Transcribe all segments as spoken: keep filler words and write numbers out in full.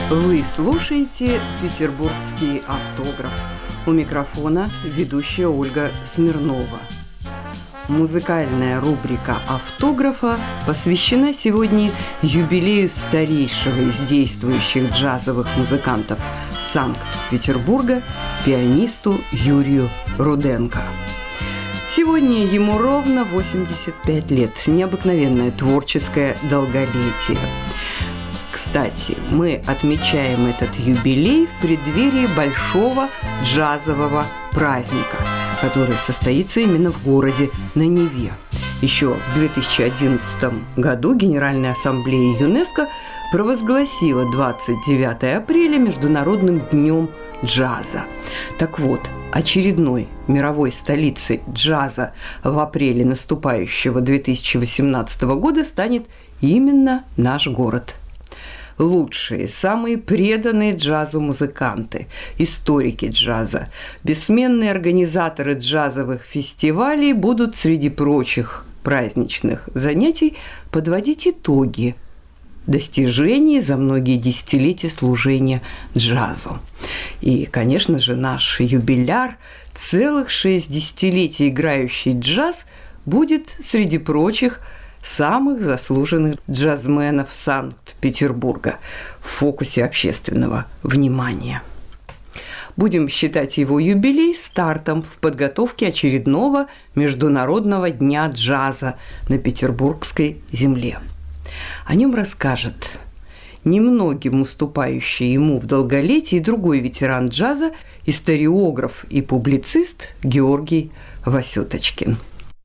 Вы слушаете «Петербургский автограф». У микрофона ведущая Ольга Смирнова. Музыкальная рубрика автографа посвящена сегодня юбилею старейшего из действующих джазовых музыкантов Санкт-Петербурга, пианисту Юрию Руденко. Сегодня ему ровно восемьдесят пять лет. Необыкновенное творческое долголетие. Кстати, мы отмечаем этот юбилей в преддверии большого джазового праздника, который состоится именно в городе на Неве. Еще в две тысячи одиннадцатом году Генеральная ассамблея ЮНЕСКО провозгласила двадцать девятое апреля Международным днем джаза. Так вот, очередной мировой столицей джаза в апреле наступающего две тысячи восемнадцатого года станет именно наш город. Лучшие, самые преданные джазу музыканты, историки джаза, бессменные организаторы джазовых фестивалей будут среди прочих праздничных занятий подводить итоги достижений за многие десятилетия служения джазу. И, конечно же, наш юбиляр, целых шесть десятилетий играющий джаз, будет среди прочих самых заслуженных джазменов Санкт-Петербурга в фокусе общественного внимания. Будем считать его юбилей стартом в подготовке очередного Международного дня джаза на петербургской земле. О нем расскажет немногим уступающий ему в долголетии другой ветеран джаза, историограф и публицист Георгий Васюточкин.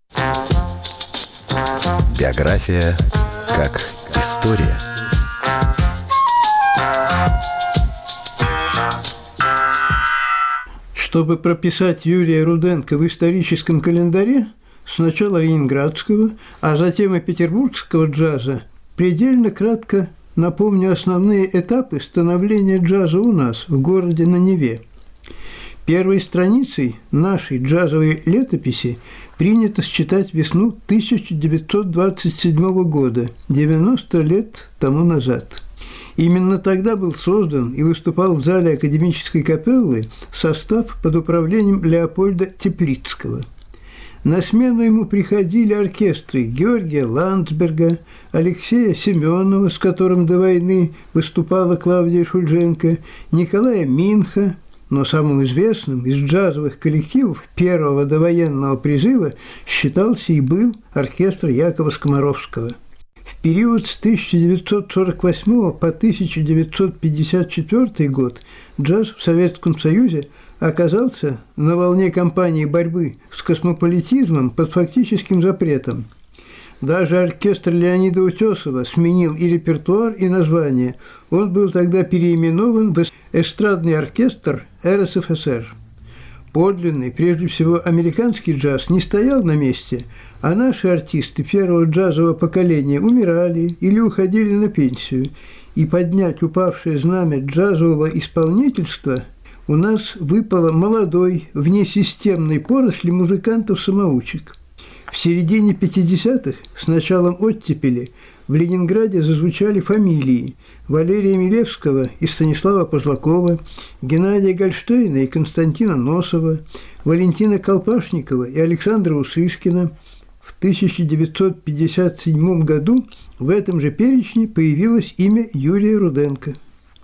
Биография как история. Чтобы прописать Юрия Руденко в историческом календаре, сначала ленинградского, а затем и петербургского джаза, предельно кратко напомню основные этапы становления джаза у нас, в городе на Неве. Первой страницей нашей джазовой летописи принято считать весну тысяча девятьсот двадцать седьмого года, девяносто лет тому назад. Именно тогда был создан и выступал в зале академической капеллы состав под управлением Леопольда Теплицкого. На смену ему приходили оркестры Георгия Ландсберга, Алексея Семенова, с которым до войны выступала Клавдия Шульженко, Николая Минха, но самым известным из джазовых коллективов первого довоенного призыва считался и был оркестр Якова Скоморовского. В период с тысяча девятьсот сорок восьмого по тысяча девятьсот пятьдесят четвёртый год джаз в Советском Союзе оказался на волне кампании борьбы с космополитизмом под фактическим запретом. Даже оркестр Леонида Утесова сменил и репертуар, и название. Он был тогда переименован в эстрадный оркестр эр эс эф эс эр. Подлинный, прежде всего, американский джаз не стоял на месте, а наши артисты первого джазового поколения умирали или уходили на пенсию, и поднять упавшее знамя джазового исполнительства у нас выпало молодой, внесистемной поросли музыкантов-самоучек. В середине пятидесятых, с началом оттепели, в Ленинграде зазвучали фамилии Валерия Милевского и Станислава Позлакова, Геннадия Гольштейна и Константина Носова, Валентина Колпашникова и Александра Усыскина. В тысяча девятьсот пятьдесят седьмом году в этом же перечне появилось имя Юрия Руденко.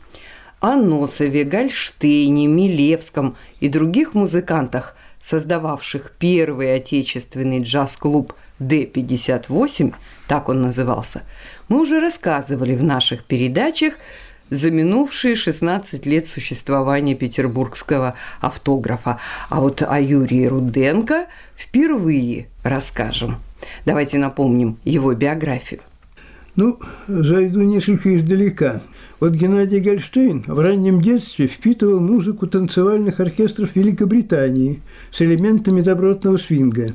О Носове, Гольштейне, Милевском и других музыкантах, создававших первый отечественный джаз-клуб дэ пятьдесят восемь, так он назывался, мы уже рассказывали в наших передачах за минувшие шестнадцать лет существования петербургского автографа. А вот о Юрии Руденко впервые расскажем. Давайте напомним его биографию. Ну, зайду несколько издалека. Вот Геннадий Гольштейн в раннем детстве впитывал музыку танцевальных оркестров Великобритании с элементами добротного свинга.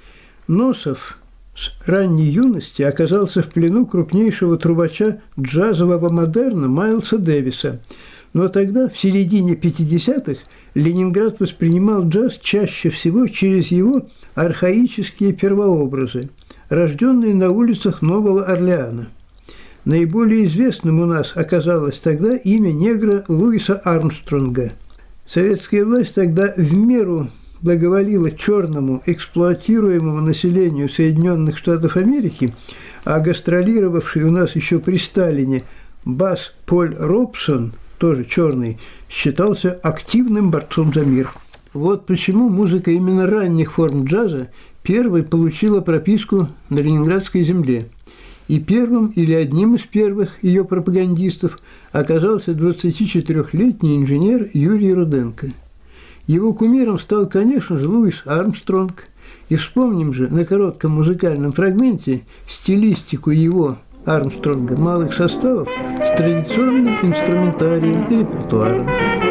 Носов с ранней юности оказался в плену крупнейшего трубача джазового модерна Майлса Дэвиса. Но тогда, в середине пятидесятых, Ленинград воспринимал джаз чаще всего через его архаические первообразы, рожденные на улицах Нового Орлеана. Наиболее известным у нас оказалось тогда имя негра Луиса Армстронга. Советская власть тогда в меру благоволила черному эксплуатируемому населению Соединенных Штатов Америки, а гастролировавший у нас еще при Сталине бас Поль Робсон, тоже черный, считался активным борцом за мир. Вот почему музыка именно ранних форм джаза первой получила прописку на ленинградской земле. И первым или одним из первых ее пропагандистов оказался двадцатичетырёхлетний инженер Юрий Руденко. Его кумиром стал, конечно же, Луис Армстронг. И вспомним же на коротком музыкальном фрагменте стилистику его, Армстронга, малых составов с традиционным инструментарием и репертуаром.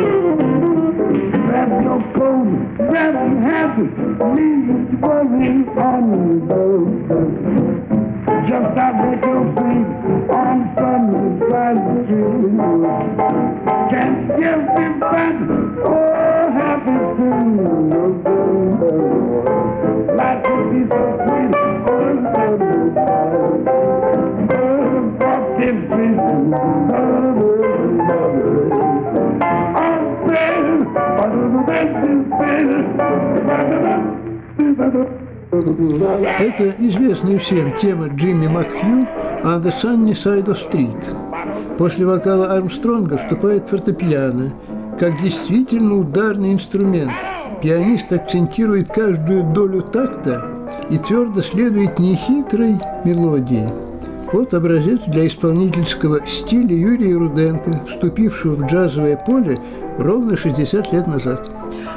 Just I make you breathe on Sunday, glad you can't give me back. Oh, happy soon. Life will be so sweet on Sunday. Oh, fucking prison. I'm saying, but the best is better. Это известная всем тема Джимми Макхью «On the Sunny Side of Street». После вокала Армстронга вступает фортепиано, как действительно ударный инструмент. Пианист акцентирует каждую долю такта и твердо следует нехитрой мелодии. Вот образец для исполнительского стиля Юрия Руденко, вступившего в джазовое поле ровно шестьдесят лет назад.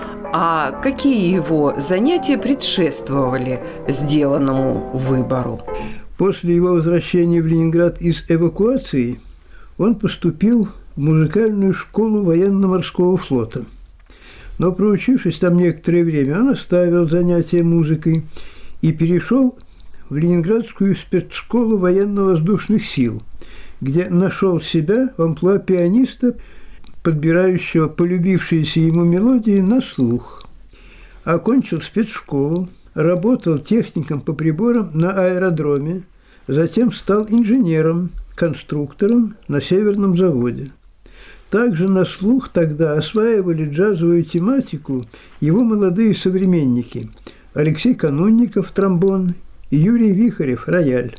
А какие его занятия предшествовали сделанному выбору? После его возвращения в Ленинград из эвакуации он поступил в музыкальную школу военно-морского флота. Но, проучившись там некоторое время, он оставил занятия музыкой и перешел в Ленинградскую спецшколу военно-воздушных сил, где нашел себя в амплуа пианиста, подбирающего полюбившиеся ему мелодии на слух. Окончил спецшколу, работал техником по приборам на аэродроме, затем стал инженером, конструктором на Северном заводе. Также на слух тогда осваивали джазовую тематику его молодые современники Алексей Канунников – тромбон и Юрий Вихарев – рояль.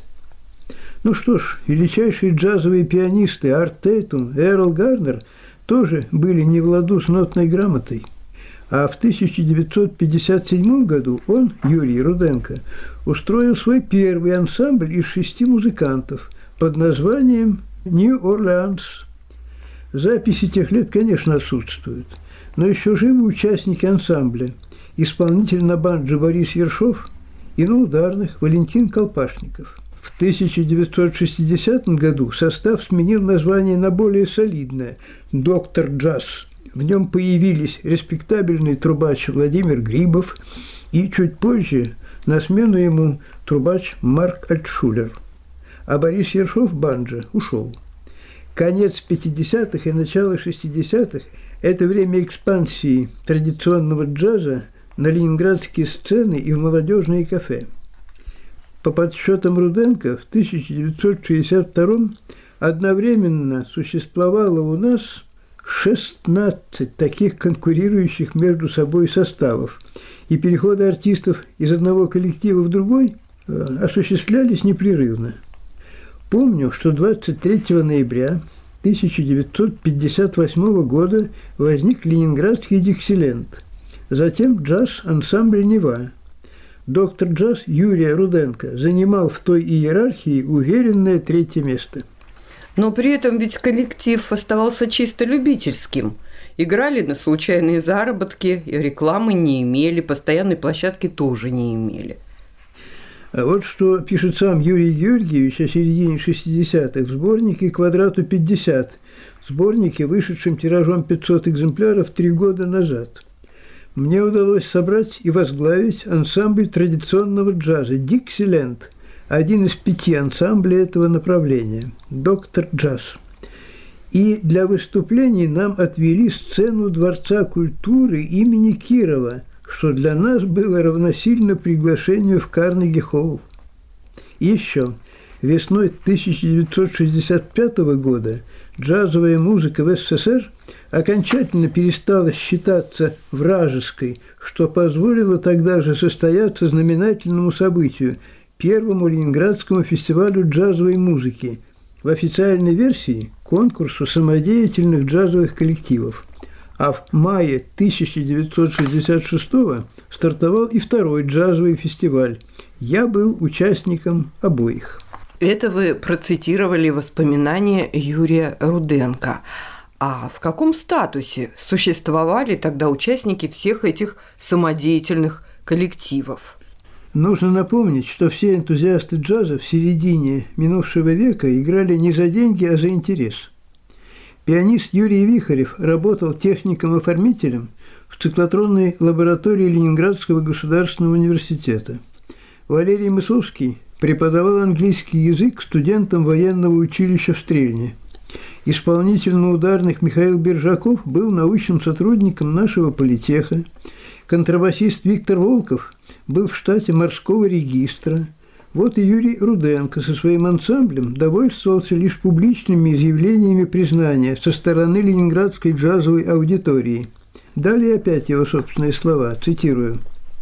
Ну что ж, величайшие джазовые пианисты Арт Тейтум и Эрл Гарнер тоже были не в ладу с нотной грамотой. А в тысяча девятьсот пятьдесят седьмом году он, Юрий Руденко, устроил свой первый ансамбль из шести музыкантов под названием «Нью-Орлеанс». Записи тех лет, конечно, отсутствуют, но еще живы участники ансамбля, исполнитель на банджо Борис Ершов и на ударных Валентин Колпашников. В тысяча девятьсот шестидесятом году состав сменил название на более солидное «Доктор Джаз». В нем появились респектабельный трубач Владимир Грибов и чуть позже на смену ему трубач Марк Альтшулер. А Борис Ершов банджо ушел. Конец пятидесятых и начало шестидесятых – это время экспансии традиционного джаза на ленинградские сцены и в молодежные кафе. По подсчетам Руденко, в тысяча девятьсот шестьдесят втором одновременно существовало у нас шестнадцать таких конкурирующих между собой составов, и переходы артистов из одного коллектива в другой осуществлялись непрерывно. Помню, что двадцать третьего ноября тысяча девятьсот пятьдесят восьмого года возник ленинградский «Диксиленд», затем джаз-ансамбль «Нева». Доктор джаз Юрия Руденко занимал в той иерархии уверенное третье место. Но при этом ведь коллектив оставался чисто любительским. Играли на случайные заработки, рекламы не имели, постоянной площадки тоже не имели. А вот что пишет сам Юрий Георгиевич о середине шестидесятых в сборнике «Квадрату пятьдесят», сборнике, вышедшем тиражом пятьсот экземпляров три года назад. Мне удалось собрать и возглавить ансамбль традиционного джаза «Диксиленд», один из пяти ансамблей этого направления – «Доктор Джаз». И для выступлений нам отвели сцену Дворца культуры имени Кирова, что для нас было равносильно приглашению в Карнеги-холл. И еще. Весной тысяча девятьсот шестьдесят пятого года джазовая музыка в СССР окончательно перестала считаться вражеской, что позволило тогда же состояться знаменательному событию – первому Ленинградскому фестивалю джазовой музыки, в официальной версии – конкурсу самодеятельных джазовых коллективов. А в мае тысяча девятьсот шестьдесят шестого стартовал и второй джазовый фестиваль. Я был участником обоих. Это вы процитировали воспоминания Юрия Руденко. А в каком статусе существовали тогда участники всех этих самодеятельных коллективов? Нужно напомнить, что все энтузиасты джаза в середине минувшего века играли не за деньги, а за интерес. Пианист Юрий Вихарев работал техником-оформителем в циклотронной лаборатории Ленинградского государственного университета. Валерий Мысовский преподавал английский язык студентам военного училища в Стрельне. Исполнитель на ударных Михаил Биржаков был научным сотрудником нашего политеха. Контрабасист Виктор Волков был в штате морского регистра. Вот и Юрий Руденко со своим ансамблем довольствовался лишь публичными изъявлениями признания со стороны ленинградской джазовой аудитории. Далее опять его собственные слова, цитирую.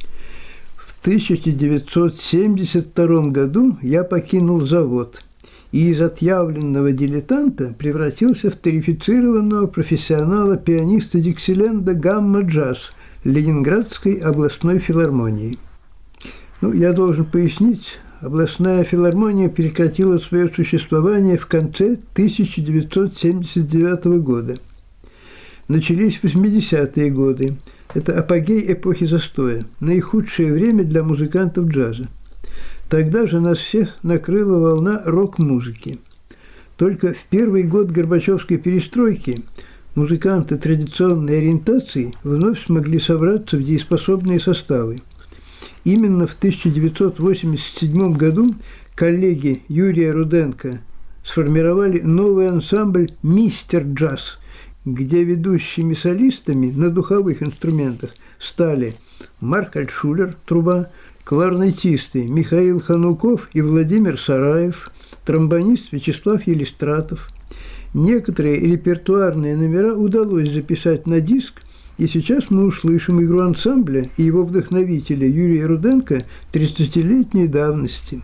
«В тысяча девятьсот семьдесят втором году я покинул завод и из отъявленного дилетанта превратился в тарифицированного профессионала-пианиста Диксиленда «Гамма-джаз» Ленинградской областной филармонии». Ну, я должен пояснить, областная филармония прекратила свое существование в конце тысяча девятьсот семьдесят девятого года. Начались восьмидесятые годы. Это апогей эпохи застоя, наихудшее время для музыкантов джаза. Тогда же нас всех накрыла волна рок-музыки. Только в первый год Горбачевской перестройки музыканты традиционной ориентации вновь смогли собраться в дееспособные составы. Именно в тысяча девятьсот восемьдесят седьмом году коллеги Юрия Руденко сформировали новый ансамбль «Мистер Джаз», где ведущими солистами на духовых инструментах стали Марк Альтшулер, труба, кларнетисты Михаил Хануков и Владимир Сараев, тромбонист Вячеслав Елистратов. Некоторые репертуарные номера удалось записать на диск, и сейчас мы услышим игру ансамбля и его вдохновителя Юрия Руденко тридцатилетней давности.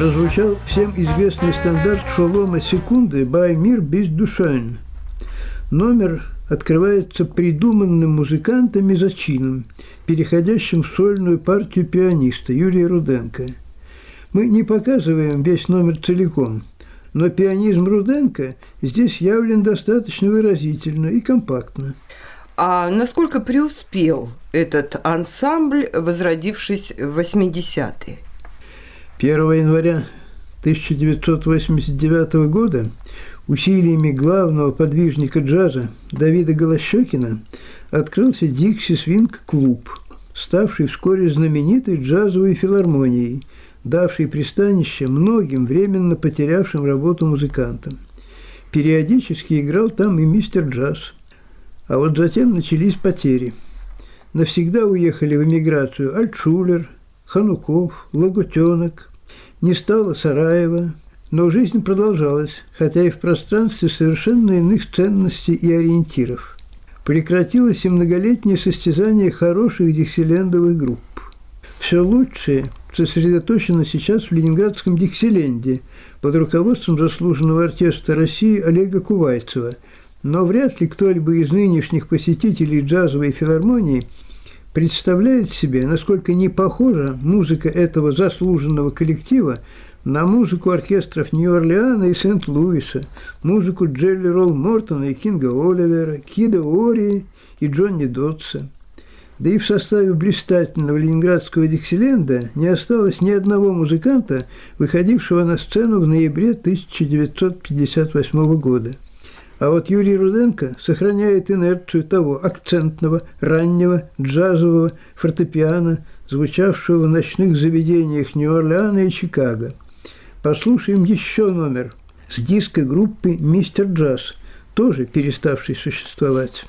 прозвучал всем известный стандарт Шолома Секунды «Bei mir bist du schön». Номер открывается придуманным музыкантами зачином, переходящим в сольную партию пианиста Юрия Руденко. Мы не показываем весь номер целиком, но пианизм Руденко здесь явлен достаточно выразительно и компактно. А насколько преуспел этот ансамбль, возродившись в восьмидесятые? первого января тысяча девятьсот восемьдесят девятого года усилиями главного подвижника джаза Давида Голощёкина открылся Дикси Свинг-клуб, ставший вскоре знаменитой джазовой филармонией, давший пристанище многим временно потерявшим работу музыкантам. Периодически играл там и мистер Джаз. А вот затем начались потери. Навсегда уехали в эмиграцию Альтшулер, Хануков, Лагутенок. Не стало Сараева, но жизнь продолжалась, хотя и в пространстве совершенно иных ценностей и ориентиров. Прекратилось и многолетнее состязание хороших диксилендовых групп. Все лучшее сосредоточено сейчас в ленинградском Диксиленде под руководством заслуженного артиста России Олега Кувайцева, но вряд ли кто-либо из нынешних посетителей джазовой филармонии представляет себе, насколько не похожа музыка этого заслуженного коллектива на музыку оркестров Нью-Орлеана и Сент-Луиса, музыку Джелли Ролл Мортона и Кинга Оливера, Кида Ори и Джонни Дотса. Да и в составе блистательного ленинградского Диксиленда не осталось ни одного музыканта, выходившего на сцену в ноябре тысяча девятьсот пятьдесят восьмого года. А вот Юрий Руденко сохраняет инерцию того акцентного, раннего, джазового фортепиано, звучавшего в ночных заведениях Нью-Орлеана и Чикаго. Послушаем еще номер с диска группы «Мистер Джаз», тоже переставший существовать.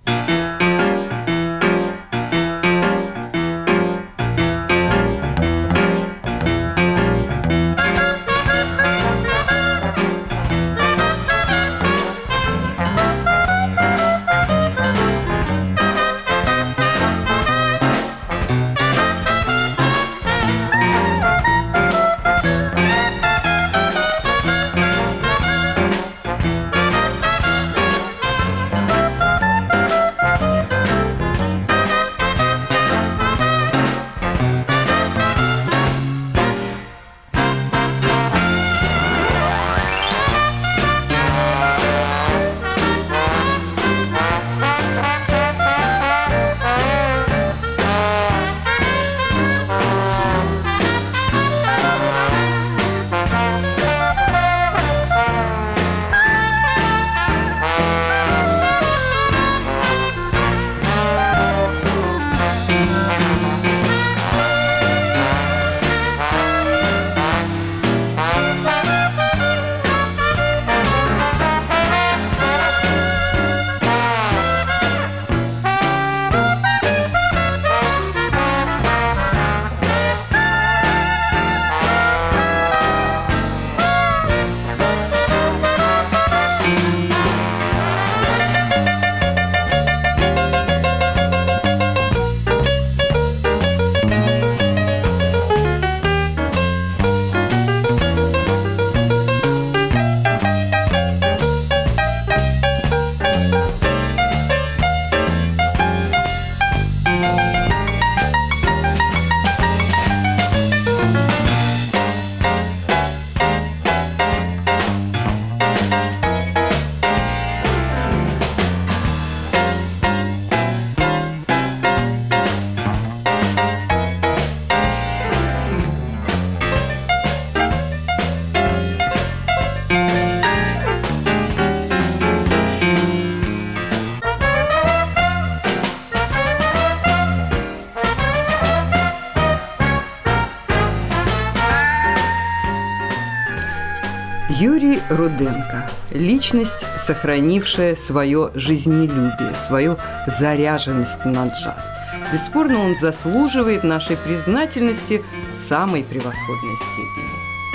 Юрий Руденко – личность, сохранившая свое жизнелюбие, свою заряженность на джаз. Бесспорно, он заслуживает нашей признательности в самой превосходной степени.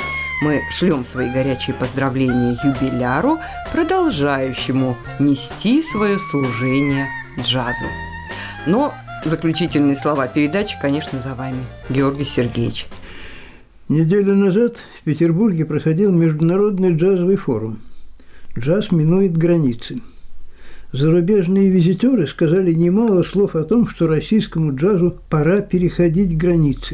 Мы шлем свои горячие поздравления юбиляру, продолжающему нести свое служение джазу. Но заключительные слова передачи, конечно, за вами, Георгий Сергеевич. Неделю назад в Петербурге проходил международный джазовый форум. Джаз минует границы. Зарубежные визитеры сказали немало слов о том, что российскому джазу пора переходить границы.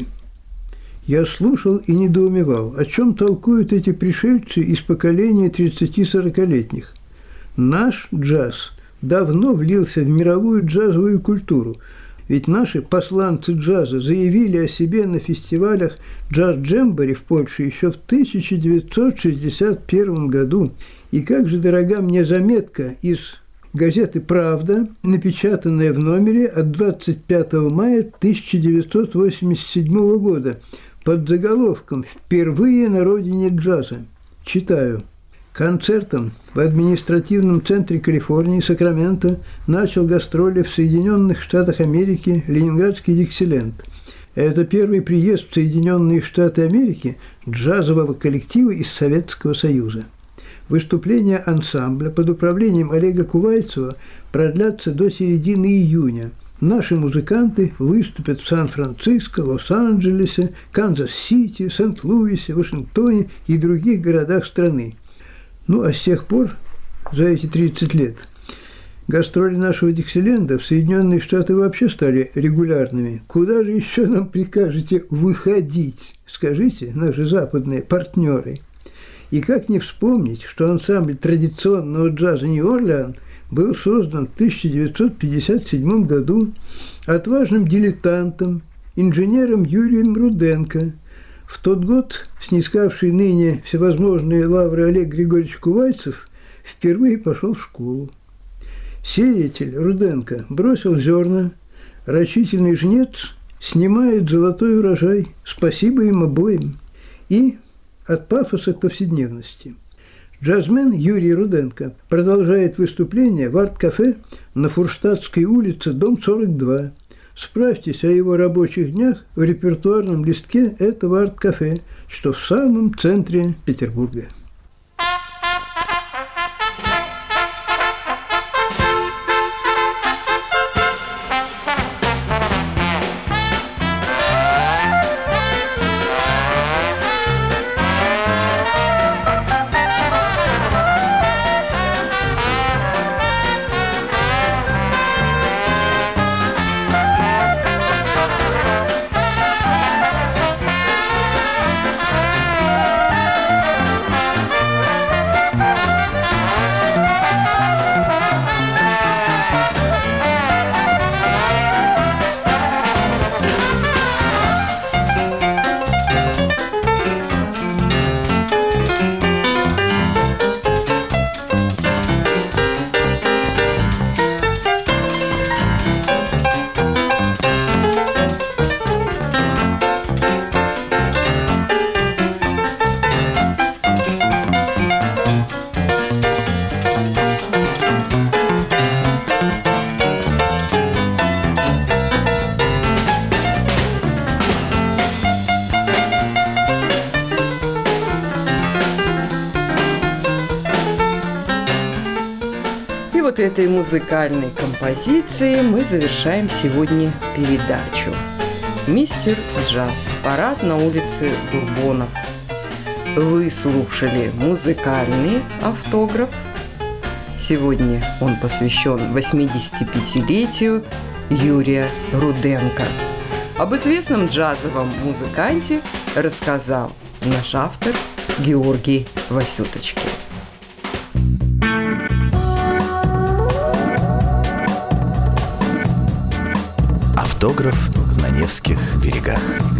Я слушал и недоумевал, о чем толкуют эти пришельцы из поколения тридцати-сорокалетних. Наш джаз давно влился в мировую джазовую культуру, ведь наши посланцы джаза заявили о себе на фестивалях «Джаз-Джембори» в Польше еще в тысяча девятьсот шестьдесят первом году. И как же дорога мне заметка из газеты «Правда», напечатанная в номере от двадцать пятого мая тысяча девятьсот восемьдесят седьмого года под заголовком «Впервые на родине джаза». Читаю. Концертом в административном центре Калифорнии Сакраменто начал гастроли в Соединенных Штатах Америки ленинградский «Диксиленд». Это первый приезд в Соединенные Штаты Америки джазового коллектива из Советского Союза. Выступления ансамбля под управлением Олега Кувайцева продлятся до середины июня. Наши музыканты выступят в Сан-Франциско, Лос-Анджелесе, Канзас-Сити, Сент-Луисе, Вашингтоне и других городах страны. Ну, а с тех пор, за эти тридцать лет, гастроли нашего «Диксиленда» в Соединенные Штаты вообще стали регулярными. Куда же еще нам прикажете выходить, скажите, наши западные партнеры? И как не вспомнить, что ансамбль традиционного джаза «Нью-Орлеан» был создан в тысяча девятьсот пятьдесят седьмом году отважным дилетантом, инженером Юрием Руденко. В тот год снискавший ныне всевозможные лавры Олег Григорьевич Кувайцев впервые пошел в школу. Сеятель Руденко бросил зерна, рачительный жнец снимает золотой урожай. Спасибо им обоим. И от пафоса к повседневности. Джазмен Юрий Руденко продолжает выступление в арт-кафе на Фурштадтской улице, дом сорок два. Справьтесь о его рабочих днях в репертуарном листке этого арт-кафе, что в самом центре Петербурга. Вот этой музыкальной композицией мы завершаем сегодня передачу. Мистер Джаз. Парад на улице Бурбонов. Вы слушали музыкальный автограф. Сегодня он посвящен восьмидесятипятилетию Юрия Руденко. Об известном джазовом музыканте рассказал наш автор Георгий Васюточкин. Автограф на Невских берегах.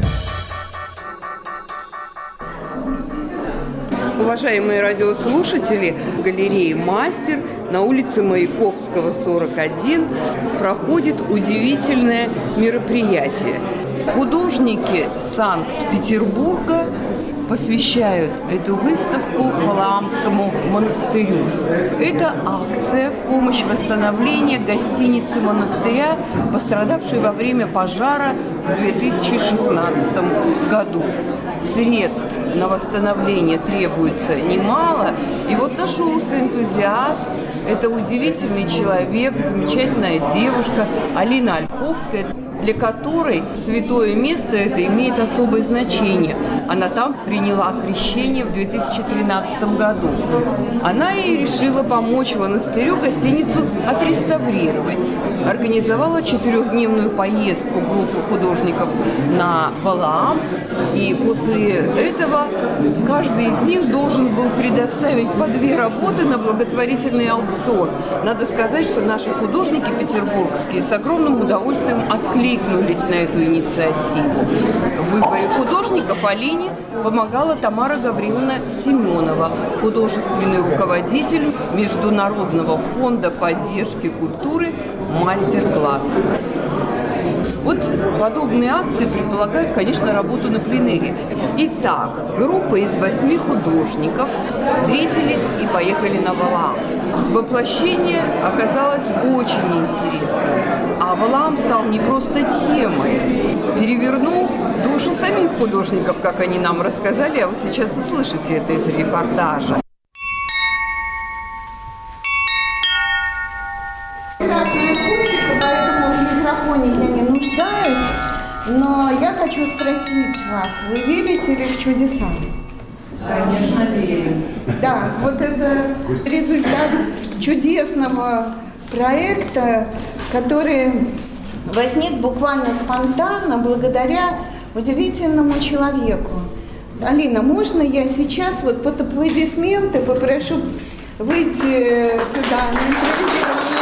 Уважаемые радиослушатели, в галерее «Мастер» на улице Маяковского, сорок один проходит удивительное мероприятие. Художники Санкт-Петербурга посвящают эту выставку Валаамскому монастырю. Это акция в помощь восстановлению гостиницы монастыря, пострадавшей во время пожара в две тысячи шестнадцатом году. Средств на восстановление требуется немало. И вот нашелся энтузиаст, это удивительный человек, замечательная девушка Алина Ольховская. для которой святое место это имеет особое значение. Она там приняла крещение в две тысячи тринадцатом году. Она и решила помочь монастырю гостиницу отреставрировать. Организовала четырехдневную поездку группы художников на Валаам, и после этого каждый из них должен был предоставить по две работы на благотворительный аукцион. Надо сказать, что наши художники петербургские с огромным удовольствием откликнулись на эту инициативу. В выборе художников Алине помогала Тамара Гавриловна Семенова, художественный руководитель Международного фонда поддержки культуры «Мастер-класс». Вот подобные акции предполагают, конечно, работу на пленэре. Итак, группа из восьми художников встретились и поехали на Валаам. Воплощение оказалось очень интересным, а Валаам стал не просто темой, перевернул душу самих художников, как они нам рассказали, а вы сейчас услышите это из репортажа. Прекрасная акустика, поэтому в микрофоне я не нуждаюсь, но я хочу спросить вас, вы верите ли в чудеса? Конечно, верим. Да, вот это результат чудесного проекта, который возник буквально спонтанно благодаря удивительному человеку. Алина, можно я сейчас вот под аплодисменты попрошу выйти сюда на импровизированную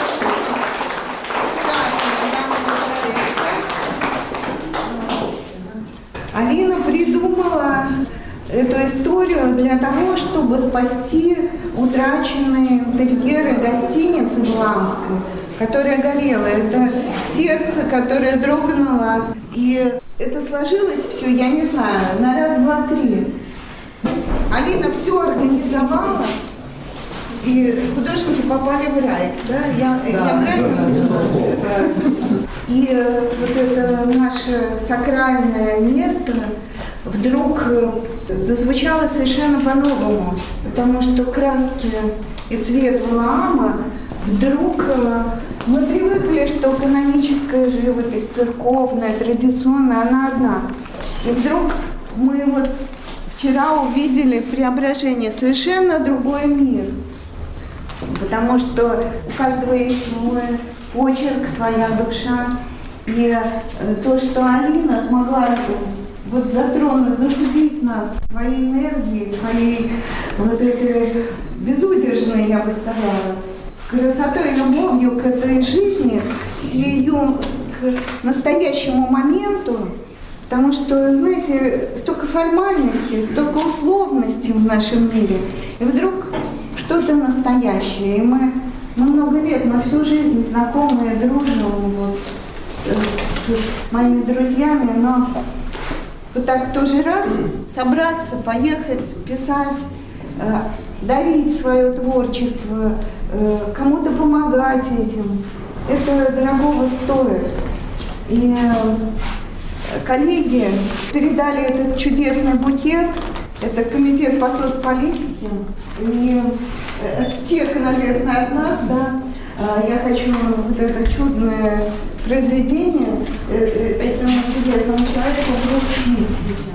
Алина придумала эту историю для того, чтобы спасти утраченные интерьеры гостиницы Валаамской, которая горела. Это сердце, которое дрогнуло. И это сложилось все, я не знаю, на раз, два, три. Алина все организовала, и художники попали в рай. Да? Я, да, я правильно понимаю? И вот это наше сакральное место вдруг зазвучало совершенно по-новому, потому что краски и цвет Валаама вдруг мы привыкли, что каноническая живопись, церковная, традиционная, она одна. И вдруг мы вот вчера увидели преображение, совершенно другой мир. Потому что у каждого есть свой почерк, своя душа. И то, что Алина смогла вот затронуть, зацепить нас своей энергией, своей вот этой безудержной, я бы сказала, красотой и любовью к этой жизни, к ее, к настоящему моменту. Потому что, знаете, столько формальностей, столько условностей в нашем мире. И вдруг что-то настоящее. И мы, мы много лет, мы всю жизнь знакомы, дружим вот, с моими друзьями, но вот так в тот же раз собраться, поехать, писать, э, дарить свое творчество, э, кому-то помогать этим, это дорогого стоит. И э, коллеги передали этот чудесный букет. Это комитет по соцполитике. И от всех, наверное, от нас, да, я хочу вот это чудное произведение этому чудесному человеку вручить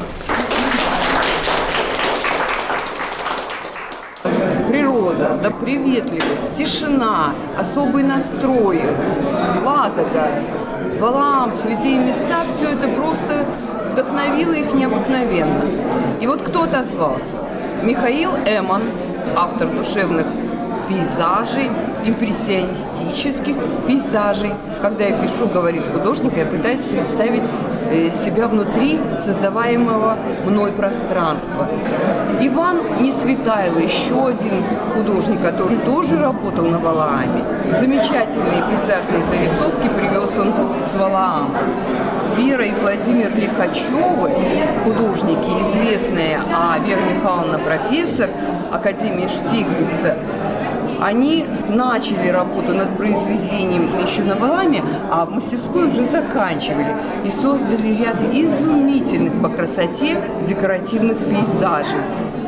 сейчас. Природа, да, приветливость, тишина, особый настрой, Ладога, Валаам, святые места, все это просто вдохновило их необыкновенно. И вот кто отозвался? Михаил Эмон, автор душевных пейзажей, импрессионистических пейзажей. Когда я пишу, говорит художник, я пытаюсь представить себя внутри создаваемого мной пространства. Иван Несветайло, еще один художник, который тоже работал на Валааме. Замечательные пейзажные зарисовки привез он с Валаама. Вера и Владимир Лихачевы, художники известные, а Вера Михайловна профессор Академии Штиглица, они начали работу над произведением еще на Валааме, а в мастерской уже заканчивали и создали ряд изумительных по красоте декоративных пейзажей.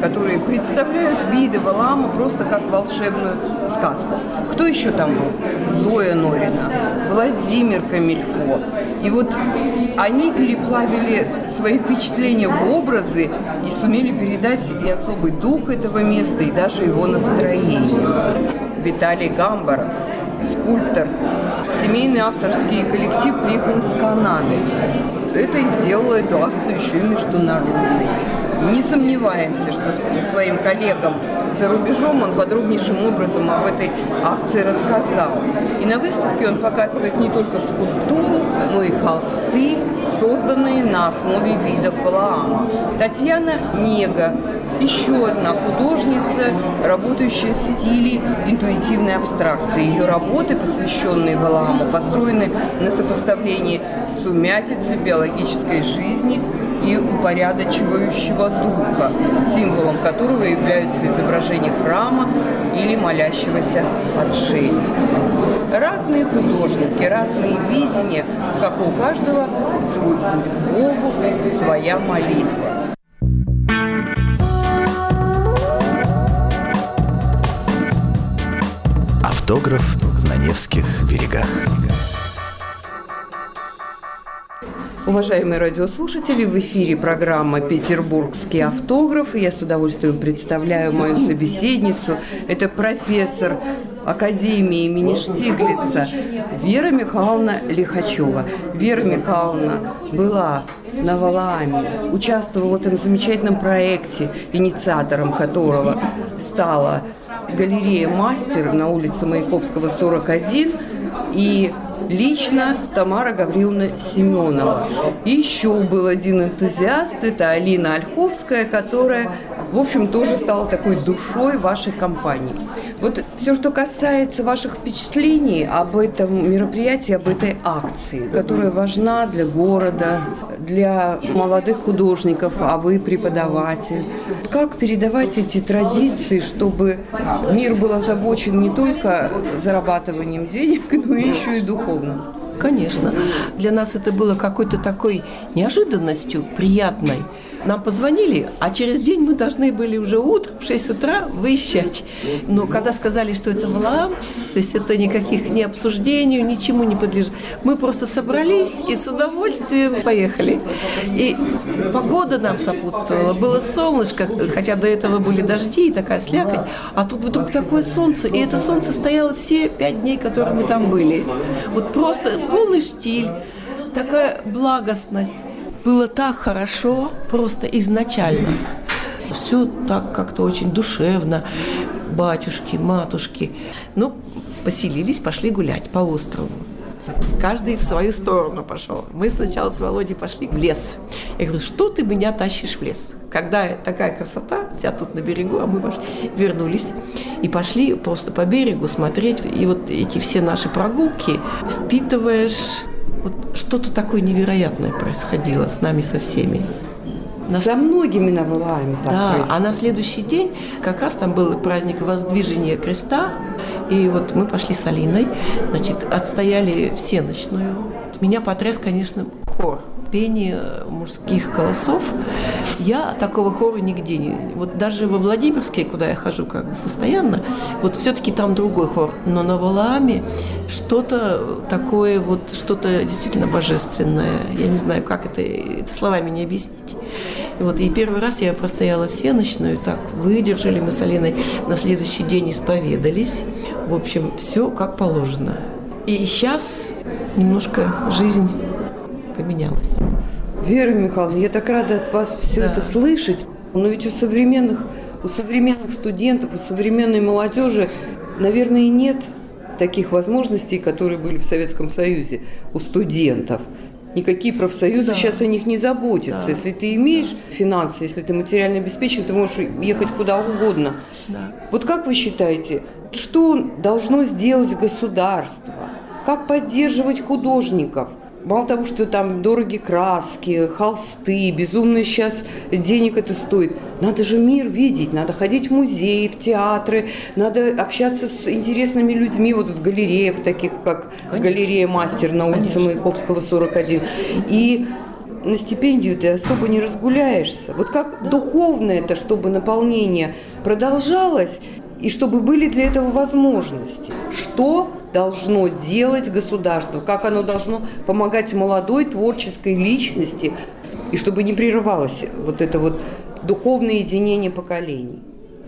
которые представляют виды Валаама просто как волшебную сказку. Кто еще там был? Зоя Норина, Владимир Камильфо. И вот они переплавили свои впечатления в образы и сумели передать и особый дух этого места, и даже его настроение. Виталий Гамбаров, скульптор, семейный авторский коллектив приехал из Канады. Это и сделало эту акцию еще и международной. Не сомневаемся, что своим коллегам за рубежом он подробнейшим образом об этой акции рассказал. И на выставке он показывает не только скульптуру, но и холсты, созданные на основе видов Валаама. Татьяна Нега, еще одна художница, работающая в стиле интуитивной абстракции. Ее работы, посвященные Валааму, построены на сопоставлении сумятицы биологической жизни и упорядочивающего духа, символом которого являются изображения храма или молящегося отшельника. Разные художники, разные видения, как у каждого свой путь к Богу, своя молитва. Автограф на Невских берегах. Уважаемые радиослушатели, в эфире программа «Петербургский автограф». И я с удовольствием представляю мою собеседницу. Это профессор Академии имени Штиглица Вера Михайловна Лихачева. Вера Михайловна была на Валааме, участвовала в этом замечательном проекте, инициатором которого стала галерея «Мастер» на улице Маяковского, сорок один, и лично Тамара Гавриловна Семенова. И еще был один энтузиаст, это Алина Ольховская, которая, в общем, тоже стала такой душой вашей компании. Вот все, что касается ваших впечатлений об этом мероприятии, об этой акции, которая важна для города, для молодых художников, а вы преподаватель. Как передавать эти традиции, чтобы мир был озабочен не только зарабатыванием денег, но еще и духовным? Конечно. Для нас это было какой-то такой неожиданностью, приятной. Нам позвонили, а через день мы должны были уже утром в шесть утра выезжать. Но когда сказали, что это Валаам, то есть это никаких ни обсуждений, ничему не подлежит, мы просто собрались и с удовольствием поехали. И погода нам сопутствовала, было солнышко, хотя до этого были дожди и такая слякоть, а тут вдруг такое солнце, и это солнце стояло все пять дней, которые мы там были. Вот просто полный штиль, такая благостность. Было так хорошо, просто изначально. Все так как-то очень душевно. Батюшки, матушки. Ну, поселились, пошли гулять по острову. Каждый в свою сторону пошел. Мы сначала с Володей пошли в лес. Я говорю, что ты меня тащишь в лес? Когда такая красота, вся тут на берегу, а мы пошли, вернулись и пошли просто по берегу смотреть. И вот эти все наши прогулки впитываешь. Вот что-то такое невероятное происходило с нами, со всеми. Нас... Со многими на Валааме так Да, происходит. А на следующий день как раз там был праздник Воздвижения Креста. И вот мы пошли с Алиной, значит, отстояли всеночную. Меня потряс, конечно, хор. Пение мужских голосов. Я такого хора нигде не... Вот даже во Владимирске, куда я хожу как бы постоянно, вот все-таки там другой хор. Но на Валааме что-то такое, вот что-то действительно божественное. Я не знаю, как это, это словами не объяснить. И вот и первый раз я простояла всеночную, так выдержали мы с Алиной. На следующий день исповедались. В общем, все как положено. И сейчас немножко жизнь поменялось. Вера Михайловна, я так рада от вас все да. это слышать. Но ведь у современных, у современных студентов, у современной молодежи, наверное, нет таких возможностей, которые были в Советском Союзе у студентов. Никакие профсоюзы да. сейчас о них не заботятся. Да. Если ты имеешь финансы, если ты материально обеспечен, ты можешь ехать куда угодно. Да. Вот как вы считаете, что должно сделать государство? Как поддерживать художников? Мало того, что там дорогие краски, холсты, безумно сейчас денег это стоит. Надо же мир видеть, надо ходить в музеи, в театры, надо общаться с интересными людьми, вот в галереях, таких как Конечно. галерея «Мастер» на улице Конечно. Маяковского, сорок один. И на стипендию ты особо не разгуляешься. Вот как да. духовно это, чтобы наполнение продолжалось, и чтобы были для этого возможности. Что должно делать государство? Как оно должно помогать молодой творческой личности? И чтобы не прерывалось вот это вот духовное единение поколений?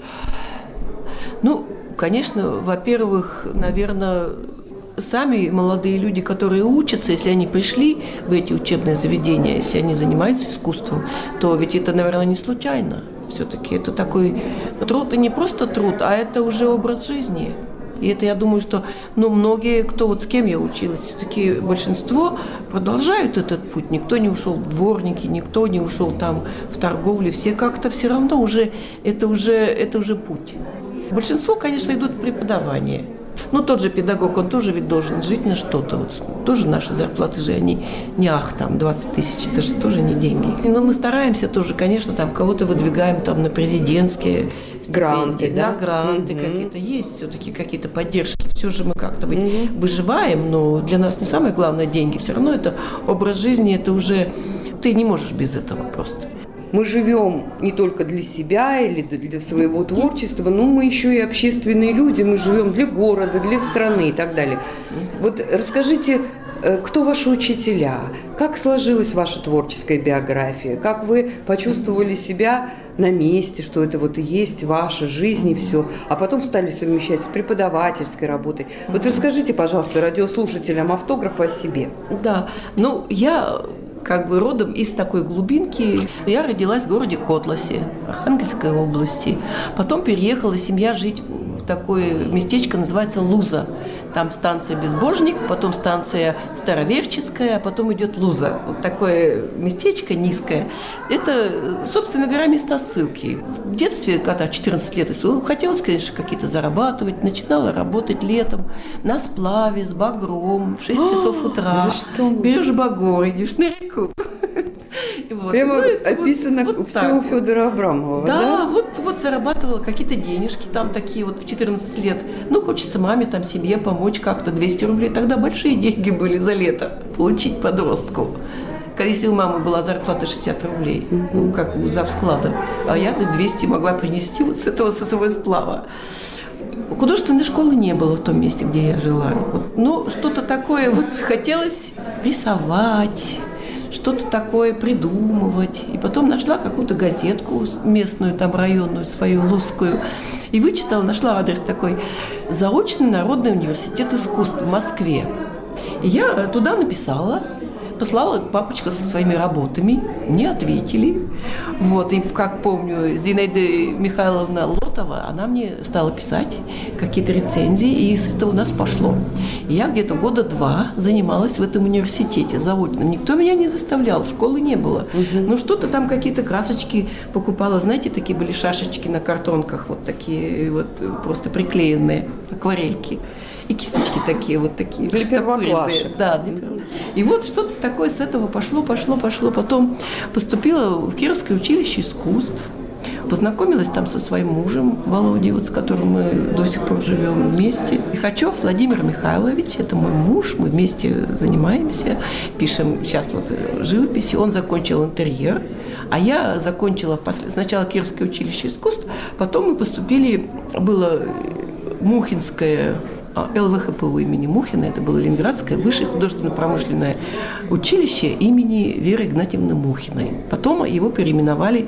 Ну, конечно, во-первых, наверное, сами молодые люди, которые учатся, если они пришли в эти учебные заведения, если они занимаются искусством, то ведь это, наверное, не случайно. Все-таки это такой труд, и не просто труд, а это уже образ жизни. И это, я думаю, что ну, многие, кто вот с кем я училась, все-таки большинство продолжают этот путь. Никто не ушел в дворники, никто не ушел там в торговлю. Все как-то все равно уже, это уже, это уже путь. Большинство, конечно, идут в преподавание. Ну, тот же педагог, он тоже ведь должен жить на что-то. Вот, тоже наши зарплаты же, они не ах, там, двадцать тысяч, это же тоже не деньги. Но мы стараемся тоже, конечно, там, кого-то выдвигаем там на президентские гранты, да? да? гранты угу. какие-то есть, все-таки какие-то поддержки. Все же мы как-то угу. выживаем, но для нас не самое главное деньги. Все равно это образ жизни, это уже... Ты не можешь без этого просто. Мы живем не только для себя или для своего творчества, но мы еще и общественные люди, мы живем для города, для страны и так далее. Вот расскажите, кто ваши учителя, как сложилась ваша творческая биография, как вы почувствовали себя на месте, что это вот и есть ваша жизнь и все, а потом стали совмещать с преподавательской работой. Вот расскажите, пожалуйста, радиослушателям автографа о себе. Да, ну я... как бы родом из такой глубинки. Я родилась в городе Котласе, Архангельской области. Потом переехала семья жить в такое местечко, называется Луза. Там станция Безбожник, потом станция Староверческая, а потом идет Луза. Вот такое местечко низкое. Это, собственно говоря, места ссылки. В детстве, когда четырнадцать лет, хотелось, конечно, какие-то зарабатывать. Начинала работать летом на сплаве с багром в шесть часов утра. Берешь багор, идешь на реку. Вот. Прямо ну, описано вот, вот все так. У Федора Абрамова, да? Да, вот, вот зарабатывала какие-то денежки там такие вот в четырнадцать лет. Ну, хочется маме, там, семье помочь как-то. двести рублей тогда большие деньги были за лето получить подростку. Если у мамы была зарплата шестьдесят рублей, mm-hmm. ну, как у завсклада, а я двести могла принести вот с этого со своего сплава. Художественной школы не было в том месте, где я жила. Вот, ну, что-то такое вот хотелось рисовать, что-то такое придумывать. И потом нашла какую-то газетку местную, там районную, свою лузскую, и вычитала, нашла адрес такой: «Заочный народный университет искусств в Москве». И я туда написала, послала папочка со своими работами, мне ответили. Вот, и как помню, Зинаида Михайловна Лотова, она мне стала писать какие-то рецензии, и с этого у нас пошло. И я где-то года два занималась в этом университете заочно. Никто меня не заставлял, школы не было. Угу. Ну, что-то там, какие-то красочки покупала. Знаете, такие были шашечки на картонках, вот такие вот просто приклеенные, акварельки. И кисточки такие, вот такие. Для первоклашек. Да, для первоклашек. И вот что-то такое с этого пошло, пошло, пошло. Потом поступила в Кировское училище искусств. Познакомилась там со своим мужем Володей, вот с которым мы до сих пор живем вместе. Лихачев Владимир Михайлович, это мой муж, мы вместе занимаемся, пишем сейчас вот живописи. Он закончил интерьер, а я закончила после... сначала Кировское училище искусств, потом мы поступили, было Мухинское эл вэ ха пэ у имени Мухина, это было Ленинградское высшее художественно-промышленное училище имени Веры Игнатьевны Мухиной. Потом его переименовали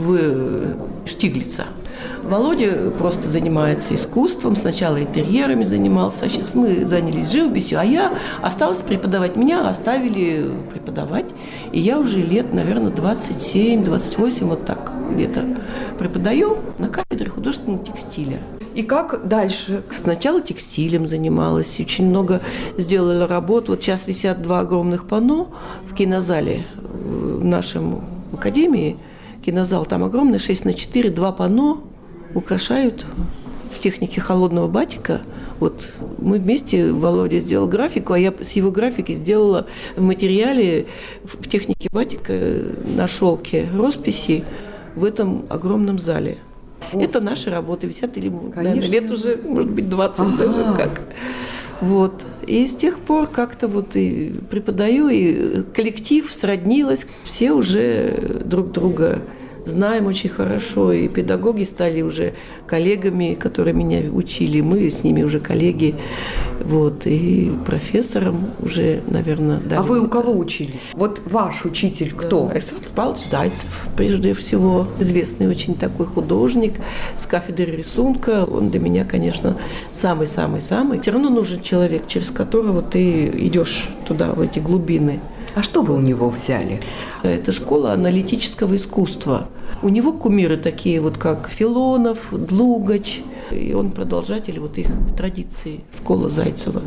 в Штиглица. Володя просто занимается искусством, сначала интерьерами занимался, а сейчас мы занялись живописью, а я осталась преподавать. Меня оставили преподавать, и я уже лет, наверное, двадцать семь двадцать восемь, вот так где-то преподаю на кафедре художественного текстиля. И как дальше? Сначала текстилем занималась, очень много сделала работ. Вот сейчас висят два огромных панно в кинозале в нашем академии. Кинозал там огромный, шесть на четыре, два панно украшают в технике холодного батика. Вот мы вместе, Володя сделал графику, а я с его графики сделала в материале, в технике батика на шелке росписи в этом огромном зале. Господи. Это наши работы, висят или наверное, лет уже, может быть, двадцать ага. даже как. Вот. И с тех пор как-то вот и преподаю, и коллектив сроднилось. Все уже друг друга знаем очень хорошо, и педагоги стали уже коллегами, которые меня учили, мы с ними уже коллеги, вот, и профессором уже, наверное, дали. А вы у кого учились? Вот ваш учитель кто? Да, Александр Павлович Зайцев, прежде всего, известный очень такой художник с кафедры рисунка. Он для меня, конечно, самый-самый-самый. Все равно нужен человек, через которого ты идешь туда, в эти глубины. А что вы у него взяли? Это школа аналитического искусства. У него кумиры такие вот, как Филонов, Длугач, и он продолжатель вот их традиций, школа Зайцева.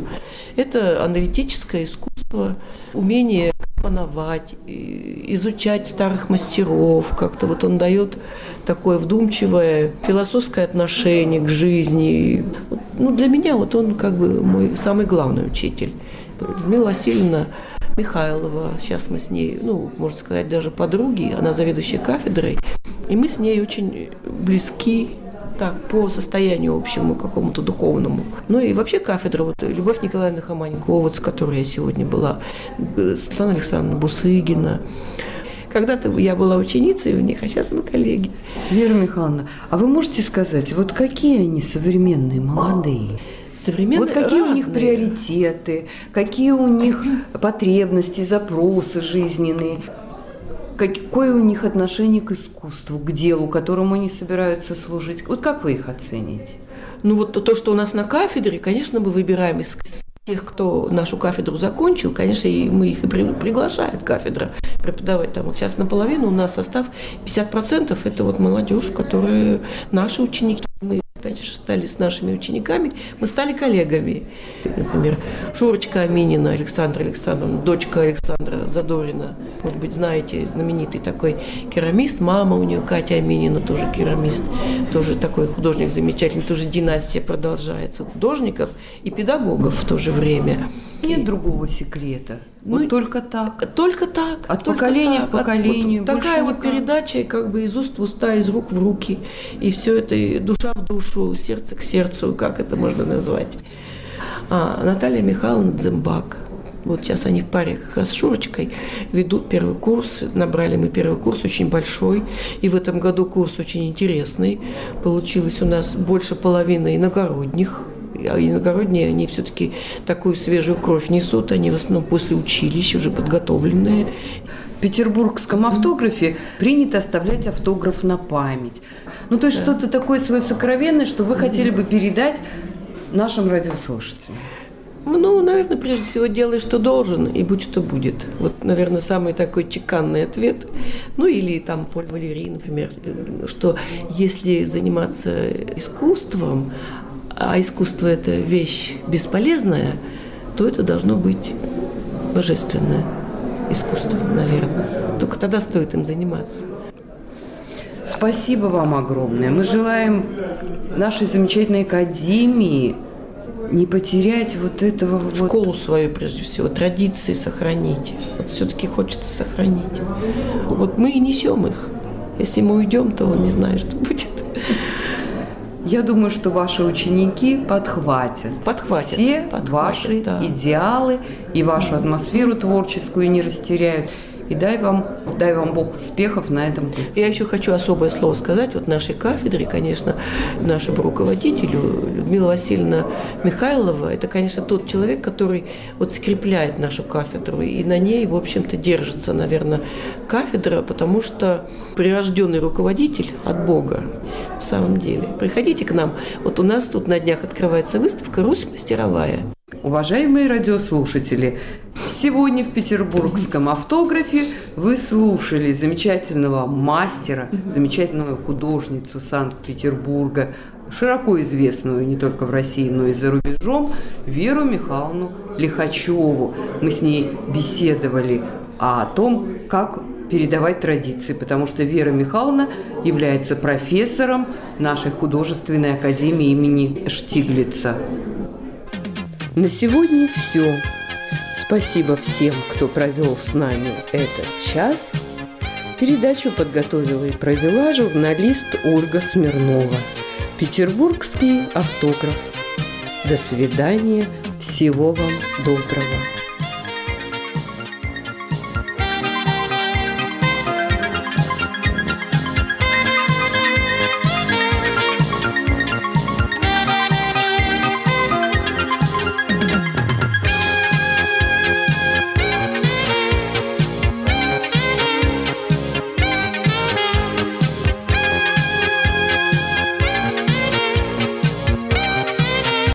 Это аналитическое искусство, умение компоновать, изучать старых мастеров, как-то вот он дает такое вдумчивое философское отношение к жизни. Ну, для меня вот он как бы мой самый главный учитель. Людмила Васильевна Михайлова, сейчас мы с ней, ну, можно сказать, даже подруги, она заведующая кафедрой, и мы с ней очень близки, так, по состоянию общему, какому-то духовному. Ну и вообще кафедра, вот Любовь Николаевна Хоманькова, вот, с которой я сегодня была, Светлана Александровна Бусыгина. Когда-то я была ученицей у них, а сейчас мы коллеги. Вера Михайловна, а вы можете сказать, вот какие они современные, молодые? Современные, вот какие разные. У них приоритеты, какие у них потребности, запросы жизненные, какое у них отношение к искусству, к делу, которому они собираются служить. Вот как вы их оцените? Ну вот то, что у нас на кафедре, конечно, мы выбираем из тех, кто нашу кафедру закончил, конечно, и мы их и приглашает кафедра преподавать там. Вот сейчас наполовину у нас состав пятьдесят процентов это вот молодежь, которые наши ученики. Мы опять же стали с нашими учениками, мы стали коллегами. Например, Шурочка Аминина, Александра Александровна, дочка Александра Задорина. Может быть, знаете, знаменитый такой керамист. Мама у нее Катя Аминина, тоже керамист, тоже такой художник замечательный, тоже династия продолжается художников и педагогов в то же время. Нет другого секрета. Вот ну, только так. Только так. От только поколения так. к поколению. От, вот такая вот передача, как бы из уст в уста, из рук в руки. И все это и душа в душу, сердце к сердцу, как это можно назвать. А Наталья Михайловна Дзембак. Вот сейчас они в паре как раз с Шурочкой ведут первый курс. Набрали мы первый курс очень большой. И в этом году курс очень интересный. Получилось у нас больше половины иногородних. А иногородние, они все-таки такую свежую кровь несут, они в основном после училища уже подготовленные. В петербургском автографе принято оставлять автограф на память. Ну, то есть да. Что-то такое свое сокровенное, что вы хотели бы передать нашим радиослушателям. Ну, наверное, прежде всего делай, что должен, и будь что будет. Вот, наверное, самый такой чеканный ответ. Ну, или там Поль Валерий, например, что если заниматься искусством, а искусство – это вещь бесполезная, то это должно быть божественное искусство, наверное. Только тогда стоит им заниматься. Спасибо вам огромное. Мы желаем нашей замечательной академии не потерять вот этого школу вот... свою, прежде всего, традиции сохранить. Вот все-таки хочется сохранить. Вот мы и несем их. Если мы уйдем, то не знаю, что будет. Я думаю, что ваши ученики подхватят, подхватят все подхватят, ваши да. идеалы и вашу атмосферу творческую не растеряют. И дай вам, дай вам Бог успехов на этом пути. Я еще хочу особое слово сказать. Вот нашей кафедре, конечно, нашему руководителю Людмила Васильевна Михайлова, это, конечно, тот человек, который вот скрепляет нашу кафедру. И на ней, в общем-то, держится, наверное, кафедра, потому что прирожденный руководитель от Бога, в самом деле. Приходите к нам. Вот у нас тут на днях открывается выставка «Русь мастеровая». Уважаемые радиослушатели, сегодня в петербургском автографе вы слушали замечательного мастера, замечательную художницу Санкт-Петербурга, широко известную не только в России, но и за рубежом, Веру Михайловну Лихачеву. Мы с ней беседовали о том, как передавать традиции, потому что Вера Михайловна является профессором нашей художественной академии имени Штиглица. На сегодня все. Спасибо всем, кто провел с нами этот час. Передачу подготовила и провела журналист Ольга Смирнова. Петербургский автограф. До свидания Всего вам доброго.